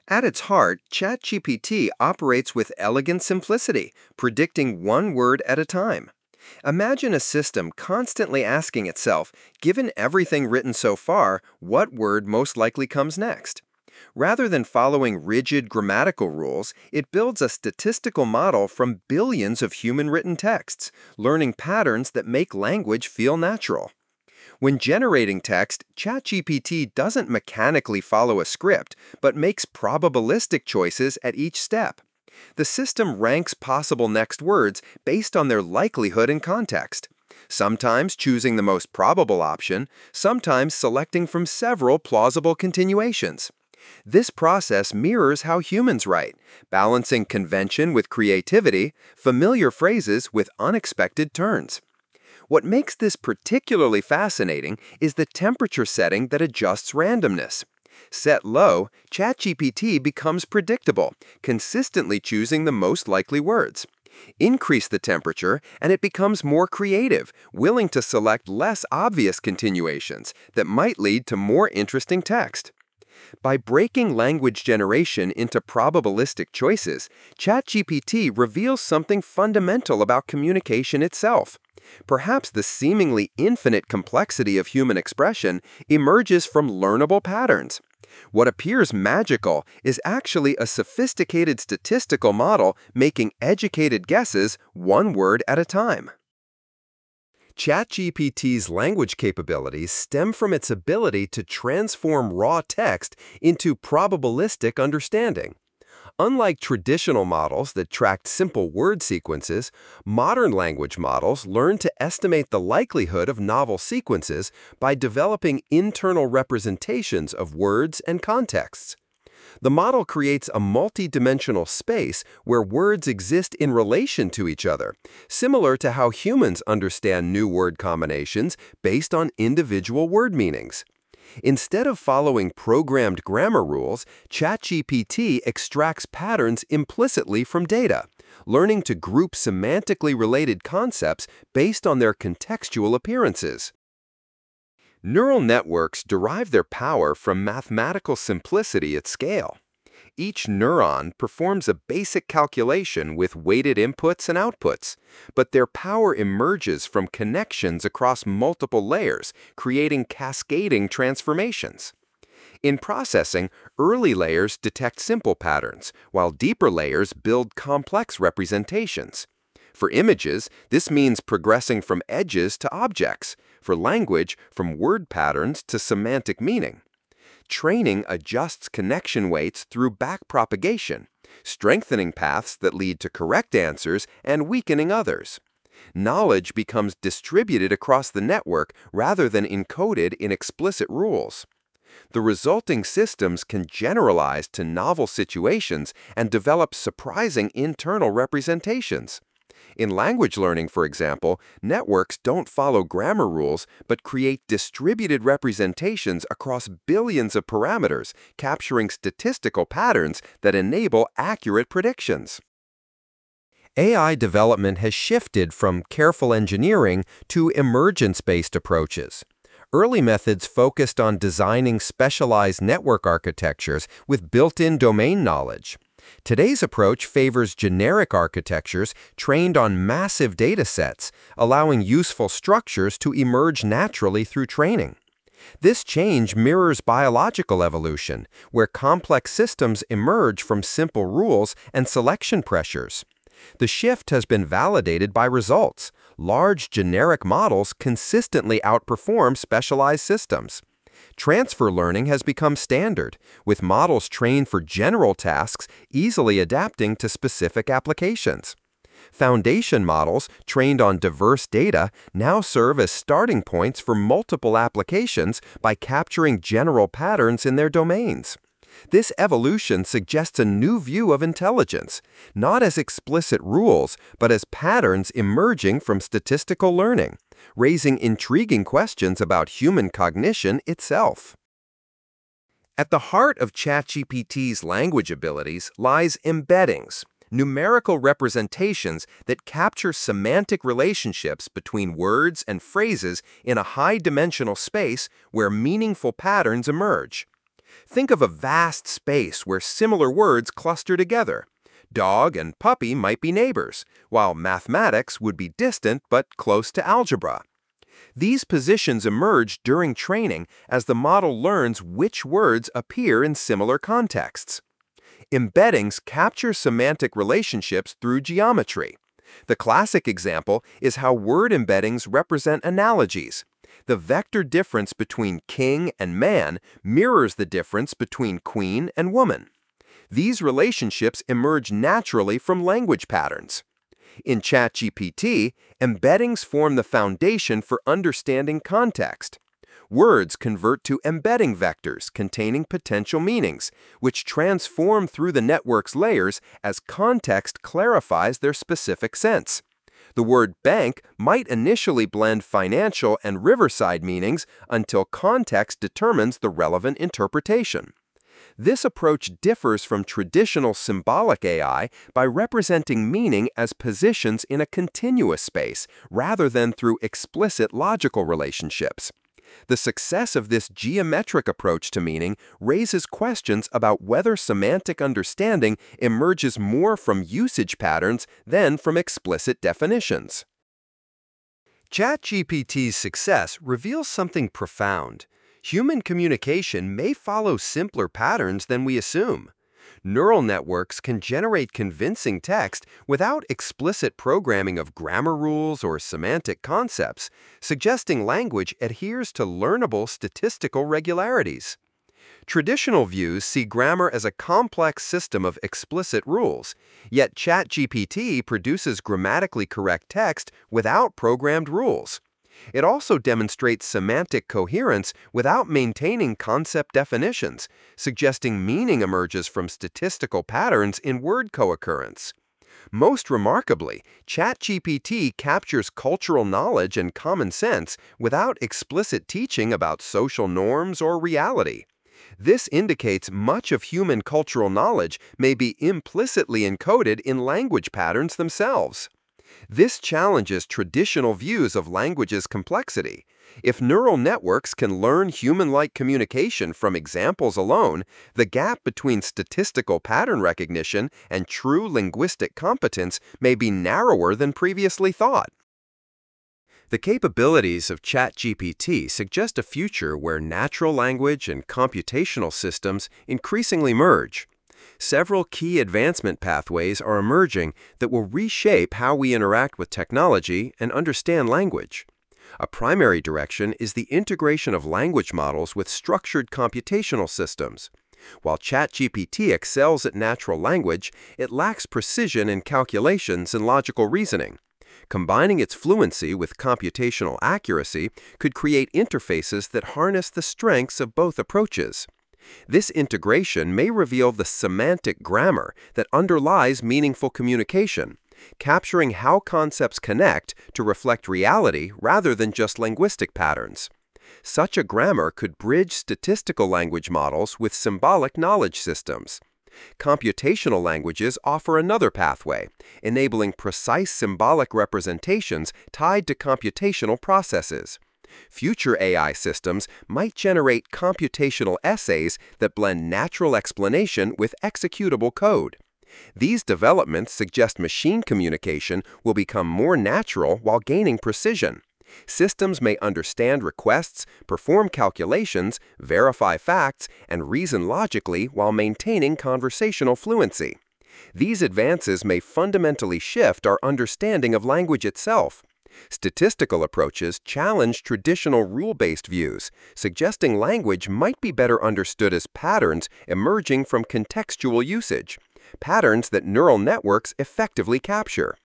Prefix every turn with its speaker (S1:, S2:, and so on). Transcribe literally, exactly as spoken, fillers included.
S1: At its heart, ChatGPT operates with elegant simplicity, predicting one word at a time. Imagine a system constantly asking itself, given everything written so far, what word most likely comes next? Rather than following rigid grammatical rules, it builds a statistical model from billions of human written texts, learning patterns that make language feel natural. When generating text, ChatGPT doesn't mechanically follow a script, but makes probabilistic choices at each step. The system ranks possible next words based on their likelihood and context, sometimes choosing the most probable option, sometimes selecting from several plausible continuations. This process mirrors how humans write, balancing convention with creativity, familiar phrases with unexpected turns. What makes this particularly fascinating is the temperature setting that adjusts randomness. Set low, ChatGPT becomes predictable, consistently choosing the most likely words. Increase the temperature, and it becomes more creative, willing to select less obvious continuations that might lead to more interesting text. By breaking language generation into probabilistic choices, ChatGPT reveals something fundamental about communication itself. Perhaps the seemingly infinite complexity of human expression emerges from learnable patterns. What appears magical is actually a sophisticated statistical model making educated guesses one word at a time. ChatGPT's language capabilities stem from its ability to transform raw text into probabilistic understanding. Unlike traditional models that tracked simple word sequences, modern language models learn to estimate the likelihood of novel sequences by developing internal representations of words and contexts. The model creates a multi-dimensional space where words exist in relation to each other, similar to how humans understand new word combinations based on individual word meanings. Instead of following programmed grammar rules, ChatGPT extracts patterns implicitly from data, learning to group semantically related concepts based on their contextual appearances. Neural networks derive their power from mathematical simplicity at scale. Each neuron performs a basic calculation with weighted inputs and outputs, but their power emerges from connections across multiple layers, creating cascading transformations. In processing, early layers detect simple patterns, while deeper layers build complex representations. For images, this means progressing from edges to objects. For language, from word patterns to semantic meaning. Training adjusts connection weights through backpropagation, strengthening paths that lead to correct answers and weakening others. Knowledge becomes distributed across the network rather than encoded in explicit rules. The resulting systems can generalize to novel situations and develop surprising internal representations. In language learning, for example, networks don't follow grammar rules but create distributed representations across billions of parameters, capturing statistical patterns that enable accurate predictions. A I development has shifted from careful engineering to emergence-based approaches. Early methods focused on designing specialized network architectures with built-in domain knowledge. Today's approach favors generic architectures trained on massive data sets, allowing useful structures to emerge naturally through training. This change mirrors biological evolution, where complex systems emerge from simple rules and selection pressures. The shift has been validated by results. Large generic models consistently outperform specialized systems. Transfer learning has become standard, with models trained for general tasks easily adapting to specific applications. Foundation models trained on diverse data now serve as starting points for multiple applications by capturing general patterns in their domains. This evolution suggests a new view of intelligence, not as explicit rules, but as patterns emerging from statistical learning, raising intriguing questions about human cognition itself. At the heart of ChatGPT's language abilities lies embeddings, numerical representations that capture semantic relationships between words and phrases in a high-dimensional space where meaningful patterns emerge. Think of a vast space where similar words cluster together. Dog and puppy might be neighbors, while mathematics would be distant but close to algebra. These positions emerge during training as the model learns which words appear in similar contexts. Embeddings capture semantic relationships through geometry. The classic example is how word embeddings represent analogies. The vector difference between king and man mirrors the difference between queen and woman. These relationships emerge naturally from language patterns. In ChatGPT, embeddings form the foundation for understanding context. Words convert to embedding vectors containing potential meanings, which transform through the network's layers as context clarifies their specific sense. The word bank might initially blend financial and riverside meanings until context determines the relevant interpretation. This approach differs from traditional symbolic A I by representing meaning as positions in a continuous space rather than through explicit logical relationships. The success of this geometric approach to meaning raises questions about whether semantic understanding emerges more from usage patterns than from explicit definitions. ChatGPT's success reveals something profound. Human communication may follow simpler patterns than we assume. Neural networks can generate convincing text without explicit programming of grammar rules or semantic concepts, suggesting language adheres to learnable statistical regularities. Traditional views see grammar as a complex system of explicit rules, yet ChatGPT produces grammatically correct text without programmed rules. It also demonstrates semantic coherence without maintaining concept definitions, suggesting meaning emerges from statistical patterns in word co-occurrence. Most remarkably, ChatGPT captures cultural knowledge and common sense without explicit teaching about social norms or reality. This indicates much of human cultural knowledge may be implicitly encoded in language patterns themselves. This challenges traditional views of language's complexity. If neural networks can learn human-like communication from examples alone, the gap between statistical pattern recognition and true linguistic competence may be narrower than previously thought. The capabilities of ChatGPT suggest a future where natural language and computational systems increasingly merge. Several key advancement pathways are emerging that will reshape how we interact with technology and understand language. A primary direction is the integration of language models with structured computational systems. While ChatGPT excels at natural language, it lacks precision in calculations and logical reasoning. Combining its fluency with computational accuracy could create interfaces that harness the strengths of both approaches. This integration may reveal the semantic grammar that underlies meaningful communication, capturing how concepts connect to reflect reality rather than just linguistic patterns. Such a grammar could bridge statistical language models with symbolic knowledge systems. Computational languages offer another pathway, enabling precise symbolic representations tied to computational processes. Future A I systems might generate computational essays that blend natural explanation with executable code. These developments suggest machine communication will become more natural while gaining precision. Systems may understand requests, perform calculations, verify facts, and reason logically while maintaining conversational fluency. These advances may fundamentally shift our understanding of language itself. Statistical approaches challenge traditional rule-based views, suggesting language might be better understood as patterns emerging from contextual usage, patterns that neural networks effectively capture.